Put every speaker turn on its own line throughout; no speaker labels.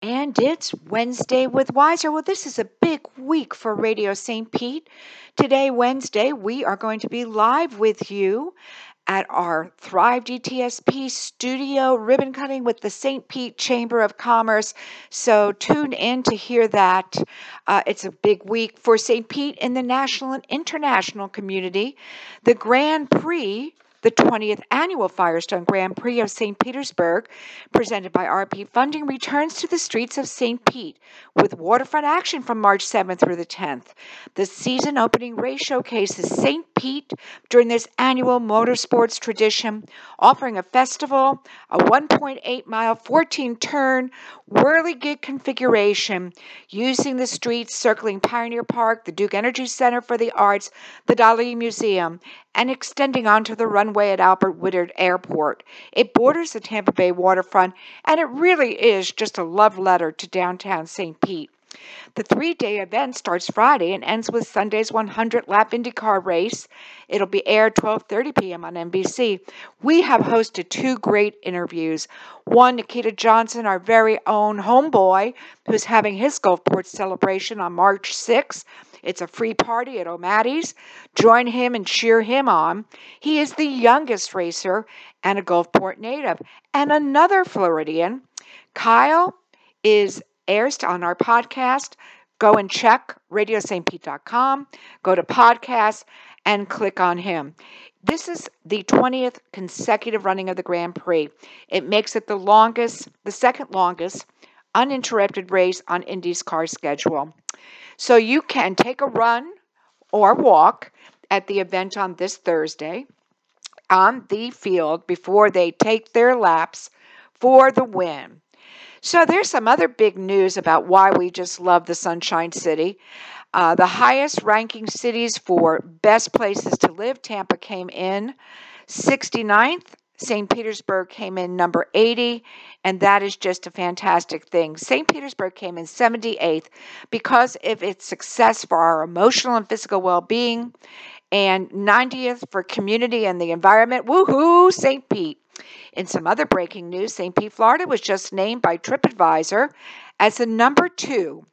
And it's Wednesday with Wiser. Well, this is a big week for Radio St. Pete. Today, Wednesday, we are going to be live with you at our Thrive GTSP studio ribbon cutting with the St. Pete Chamber of Commerce. So tune in to hear that. It's a big week for St. Pete in the national and international community. The Grand Prix, the 20th Annual Firestone Grand Prix of St. Petersburg, presented by RP Funding, returns to the streets of St. Pete with waterfront action from March 7th through the 10th. The season opening race showcases St. Pete during this annual motorsports tradition, offering a festival, a 1.8-mile, 14-turn whirligig configuration using the streets circling Pioneer Park, the Duke Energy Center for the Arts, the Dali Museum, and extending onto the runway at Albert Woodard Airport. It borders the Tampa Bay waterfront, and it really is just a love letter to downtown St. Pete. The three-day event starts Friday and ends with Sunday's 100-lap IndyCar race. It'll be aired 12:30 p.m. on NBC. We have hosted two great interviews. One, Nikita Johnson, our very own homeboy, who's having his Gulfport celebration on March 6th. It's a free party at O'Matty's. Join him and cheer him on. He is the youngest racer and a Gulfport native. And another Floridian, Kyle, airs on our podcast. Go and check radiostpete.com. Go to podcasts and click on him. This is the 20th consecutive running of the Grand Prix. It makes it the second longest uninterrupted race on Indy's car schedule. So you can take a run or walk at the event on this Thursday on the field before they take their laps for the win. So there's some other big news about why we just love the Sunshine City. The highest ranking cities for best places to live, Tampa came in 69th. St. Petersburg came in number 80, and that is just a fantastic thing. St. Petersburg came in 78th because of its success for our emotional and physical well-being, and 90th for community and the environment. Woohoo, St. Pete. In some other breaking news, St. Pete, Florida was just named by TripAdvisor as the number two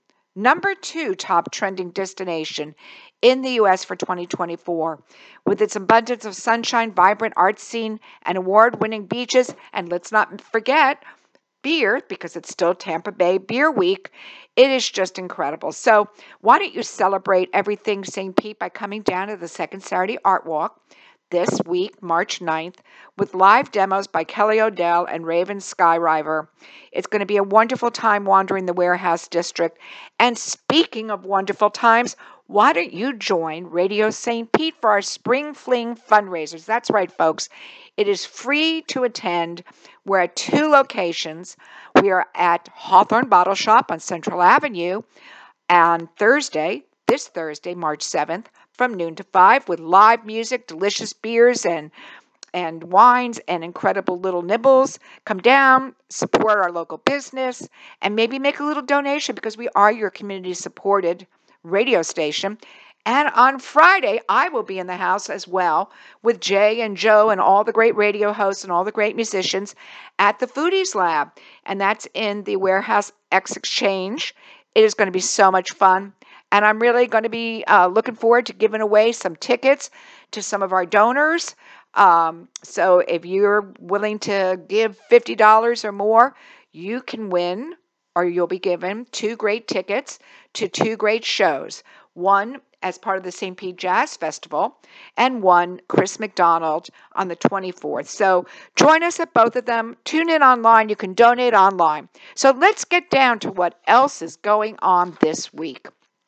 top trending destination in the U.S. for 2024. With its abundance of sunshine, vibrant art scene, and award-winning beaches, and let's not forget beer, because it's still Tampa Bay Beer Week, it is just incredible. So why don't you celebrate everything St. Pete by coming down to the Second Saturday Art Walk this week, March 9th, with live demos by Kelly O'Dell and Raven Skyriver. It's going to be a wonderful time wandering the Warehouse District. And speaking of wonderful times, why don't you join Radio St. Pete for our Spring Fling fundraisers? That's right, folks. It is free to attend. We're at two locations. We are at Hawthorne Bottle Shop on Central Avenue on this Thursday, March 7th, from noon to 5, with live music, delicious beers, and wines, and incredible little nibbles. Come down, support our local business, and maybe make a little donation, because we are your community-supported radio station. And on Friday, I will be in the house as well with Jay and Joe and all the great radio hosts and all the great musicians at the Foodies Lab. And that's in the Warehouse X Exchange. It is going to be so much fun. And I'm really going to be looking forward to giving away some tickets to some of our donors. So if you're willing to give $50 or more, you can win, or you'll be given, two great tickets to two great shows. One as part of the St. Pete Jazz Festival, and one, Chris McDonald, on the 24th. So join us at both of them. Tune in online. You can donate online. So let's get down to what else is going on this week.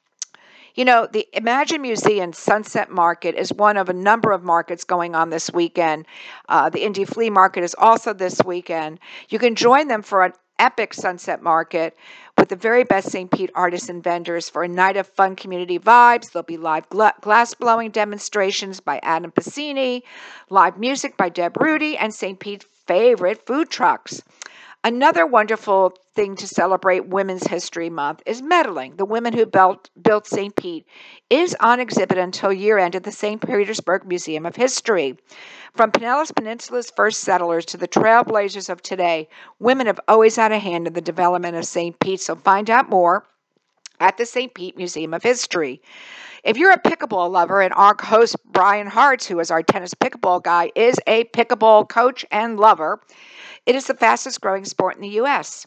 You know, the Imagine Museum Sunset Market is one of a number of markets going on this weekend. The Indy Flea Market is also this weekend. You can join them for an epic Sunset Market with the very best St. Pete artists and vendors for a night of fun community vibes. There'll be live glass-blowing demonstrations by Adam Pacini, live music by Deb Rudy, and St. Pete's favorite food trucks. Another wonderful thing to celebrate Women's History Month is medaling. The women who built St. Pete is on exhibit until year end at the St. Petersburg Museum of History. From Pinellas Peninsula's first settlers to the trailblazers of today, women have always had a hand in the development of St. Pete. So find out more at the St. Pete Museum of History. If you're a pickleball lover, and our host Brian Hartz, who is our tennis pickleball guy, is a pickleball coach and lover, it is the fastest growing sport in the U.S.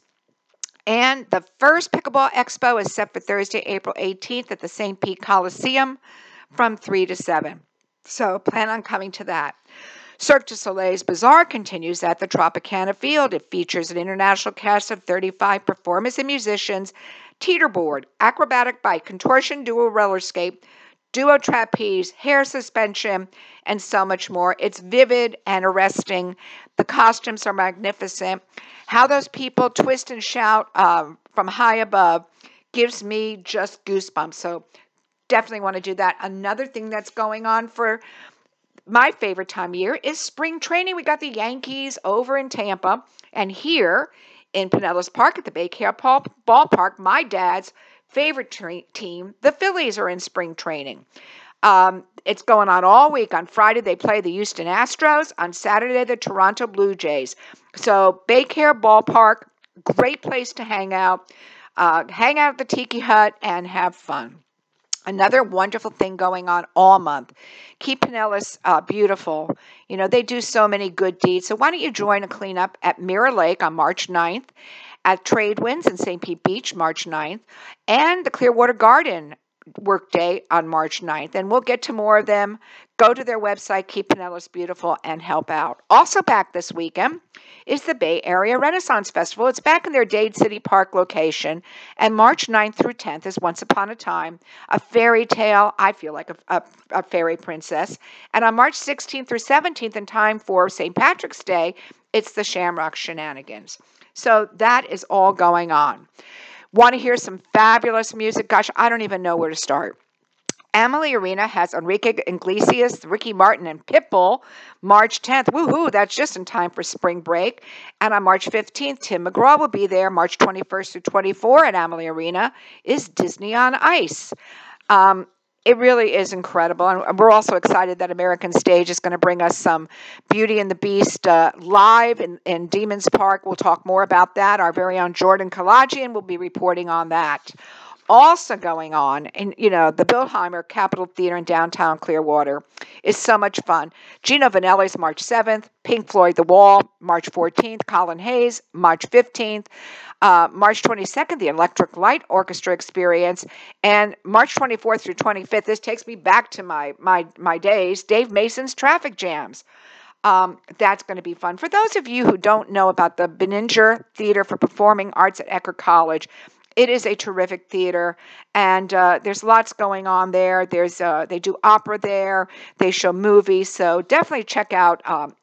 And the first Pickleball Expo is set for Thursday, April 18th at the St. Pete Coliseum from 3 to 7. So plan on coming to that. Cirque du Soleil's Bazaar continues at the Tropicana Field. It features an international cast of 35 performers and musicians, teeterboard, acrobatic bike, contortion, dual roller skate, duo trapeze, hair suspension, and so much more. It's vivid and arresting. The costumes are magnificent. How those people twist and shout from high above gives me just goosebumps. So definitely want to do that. Another thing that's going on for my favorite time of year is spring training. We got the Yankees over in Tampa, and here in Pinellas Park at the Baycare Ballpark, my dad's favorite team, the Phillies, are in spring training. It's going on all week. On Friday, they play the Houston Astros. On Saturday, the Toronto Blue Jays. So Baycare Ballpark, great place to hang out. Hang out at the Tiki Hut and have fun. Another wonderful thing going on all month. Keep Pinellas beautiful. You know, they do so many good deeds. So why don't you join a cleanup at Mirror Lake on March 9th, at Trade Winds in St. Pete Beach March 9th, and the Clearwater Garden Workday on March 9th. And we'll get to more of them. Go to their website, Keep Pinellas Beautiful, and help out. Also back this weekend is the Bay Area Renaissance Festival. It's back in their Dade City Park location. And March 9th through 10th is Once Upon a Time, a fairy tale. I feel like a fairy princess. And on March 16th through 17th, in time for St. Patrick's Day, it's the Shamrock Shenanigans. So that is all going on. Want to hear some fabulous music? Gosh, I don't even know where to start. Amalie Arena has Enrique Iglesias, Ricky Martin, and Pitbull March 10th. Woohoo, that's just in time for spring break. And on March 15th, Tim McGraw will be there. March 21st through 24th at Amalie Arena is Disney on Ice. It really is incredible. And we're also excited that American Stage is going to bring us some Beauty and the Beast live in Demons Park. We'll talk more about that. Our very own Jordan Kalajian will be reporting on that. Also going on, and the Biltheimer Capitol Theater in downtown Clearwater is so much fun. Gino Vanelli's March 7th, Pink Floyd The Wall, March 14th, Colin Hayes, March 15th, March 22nd, the Electric Light Orchestra Experience, and March 24th through 25th, this takes me back to my days, Dave Mason's Traffic Jams. That's going to be fun. For those of you who don't know about the Benninger Theater for Performing Arts at Eckerd College, it is a terrific theater, and there's lots going on there. They do opera there. They show movies, so definitely check out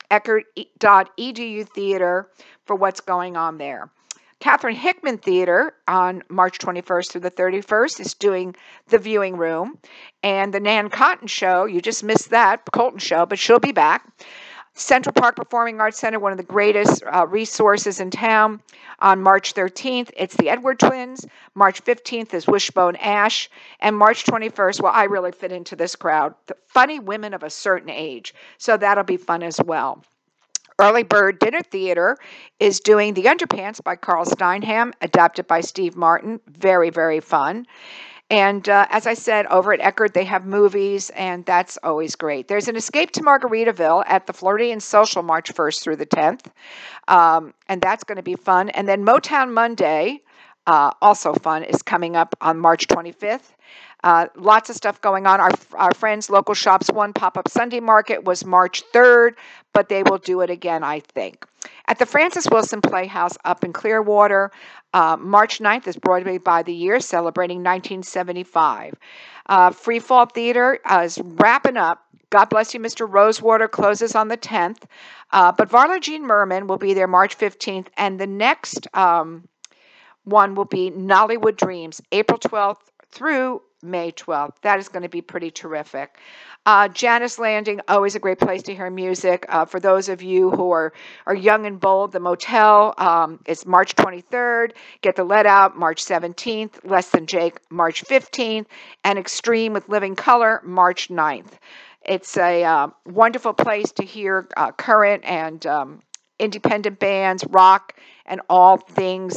eckerd.edu theater for what's going on there. Catherine Hickman Theater on March 21st through the 31st is doing The Viewing Room, and the Nan Cotton Show, you just missed that, Colton Show, but she'll be back. Central Park Performing Arts Center, one of the greatest resources in town, on March 13th. It's the Edward Twins. March 15th is Wishbone Ash. And March 21st, well, I really fit into this crowd, the Funny Women of a Certain Age. So that'll be fun as well. Early Bird Dinner Theater is doing The Underpants by Carl Steinham, adapted by Steve Martin. Very, very fun. And as I said, over at Eckerd, they have movies, and that's always great. There's an Escape to Margaritaville at the Floridian Social March 1st through the 10th, and that's going to be fun. And then Motown Monday, also fun, is coming up on March 25th. Lots of stuff going on. Our friends, Local Shops One Pop-Up Sunday Market was March 3rd, but they will do it again, I think. At the Francis Wilson Playhouse up in Clearwater, March 9th is Broadway by the Year, celebrating 1975. Free Fall Theater is wrapping up. God Bless You, Mr. Rosewater closes on the 10th. But Varla Jean Merman will be there March 15th, and the next one will be Nollywood Dreams, April 12th through May 12th. That is going to be pretty terrific. Janice Landing, always a great place to hear music. For those of you who are young and bold, the Motel is March 23rd. Get the Let Out, March 17th. Less Than Jake, March 15th. And Extreme with Living Color, March 9th. It's a wonderful place to hear current and independent bands, rock, and all things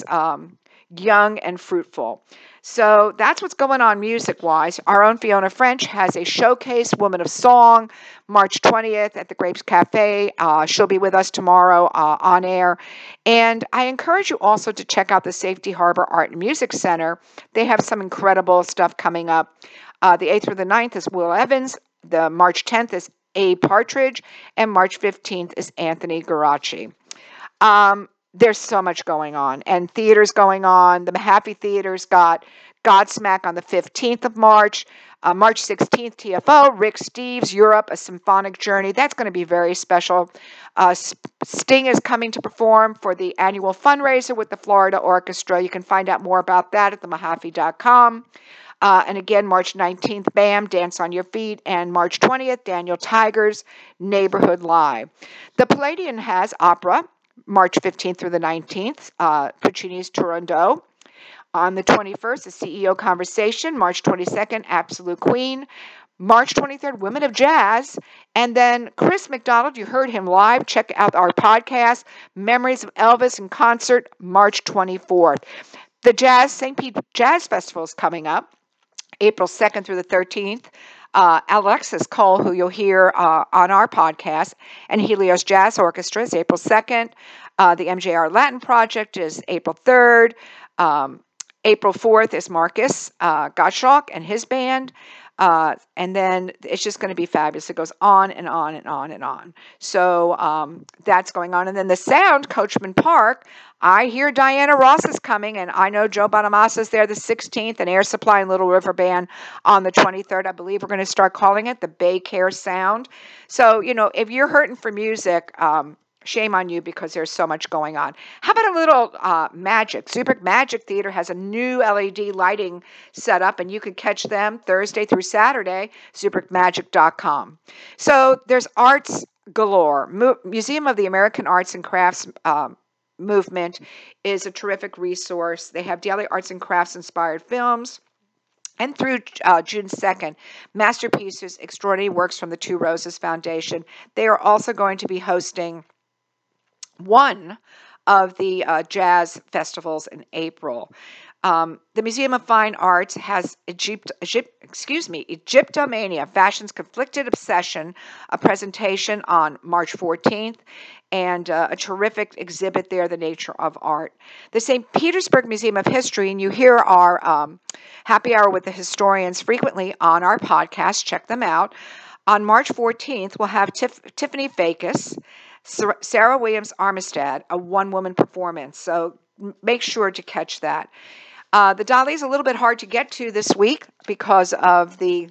young and fruitful. So that's what's going on music-wise. Our own Fiona French has a showcase, Woman of Song, March 20th at the Grapes Cafe. She'll be with us tomorrow on air. And I encourage you also to check out the Safety Harbor Art and Music Center. They have some incredible stuff coming up. The 8th through the 9th is Will Evans. The March 10th is Abe Partridge. And March 15th is Anthony Garaci. There's so much going on, and theaters going on. The Mahaffey Theater's got Godsmack on the 15th of March. March 16th, TFO, Rick Steves, Europe, A Symphonic Journey. That's going to be very special. Sting is coming to perform for the annual fundraiser with the Florida Orchestra. You can find out more about that at themahaffey.com. And again, March 19th, BAM, Dance on Your Feet. And March 20th, Daniel Tiger's Neighborhood Live. The Palladium has opera. March 15th through the 19th, Puccini's Turandot. On the 21st, the CEO Conversation. March 22nd, Absolute Queen. March 23rd, Women of Jazz. And then Chris McDonald, you heard him live. Check out our podcast, Memories of Elvis in Concert, March 24th. The St. Pete Jazz Festival is coming up, April 2nd through the 13th. Alexis Cole, who you'll hear on our podcast, and Helios Jazz Orchestra is April 2nd. The MJR Latin Project is April 3rd. April 4th is Marcus Gottschalk and his band. And then it's just going to be fabulous. It goes on and on and on and on. So that's going on. And then the Sound, Coachman Park. I hear Diana Ross is coming, and I know Joe Bonamassa is there the 16th, and Air Supply and Little River Band on the 23rd. I believe we're going to start calling it the Bay Care Sound. So, if you're hurting for music, shame on you, because there's so much going on. How about a little magic? Zubik Magic Theater has a new LED lighting set up, and you can catch them Thursday through Saturday, zubikmagic.com. So there's arts galore. Museum of the American Arts and Crafts movement is a terrific resource. They have daily arts and crafts inspired films. And through June 2nd, Masterpieces, Extraordinary Works from the Two Roses Foundation. They are also going to be hosting one of the jazz festivals in April. The Museum of Fine Arts has Egyptomania, Fashion's Conflicted Obsession, a presentation on March 14th, and a terrific exhibit there, The Nature of Art. The St. Petersburg Museum of History, and you hear our Happy Hour with the Historians frequently on our podcast. Check them out. On March 14th, we'll have Tiffany Fakis, Sarah Williams Armistead, a one-woman performance. So make sure to catch that. The Dolly is a little bit hard to get to this week because of the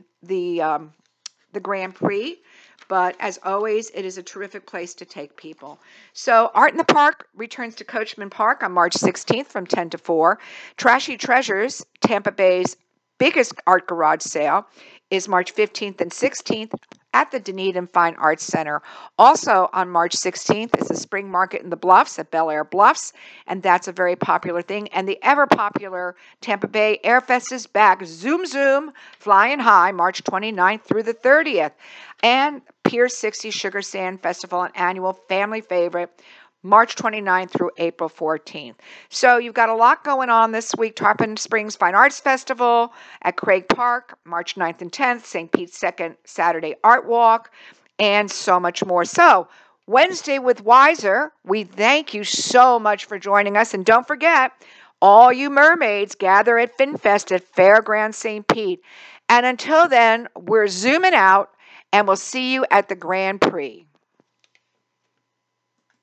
Grand Prix, but as always, it is a terrific place to take people. So Art in the Park returns to Coachman Park on March 16th from 10 to 4. Trashy Treasures, Tampa Bay's biggest art garage sale, is March 15th and 16th at the Dunedin Fine Arts Center. Also on March 16th is the Spring Market in the Bluffs at Bel Air Bluffs, and that's a very popular thing. And the ever-popular Tampa Bay Air Fest is back. Zoom, zoom, flying high, March 29th through the 30th. And Pier 60 Sugar Sand Festival, an annual family favorite, March 29th through April 14th. So you've got a lot going on this week. Tarpon Springs Fine Arts Festival at Craig Park, March 9th and 10th, St. Pete's Second Saturday Art Walk, and so much more. So Wednesday with Wiser, we thank you so much for joining us. And don't forget, all you mermaids gather at FinFest at Fairgrounds St. Pete. And until then, we're zooming out, and we'll see you at the Grand Prix.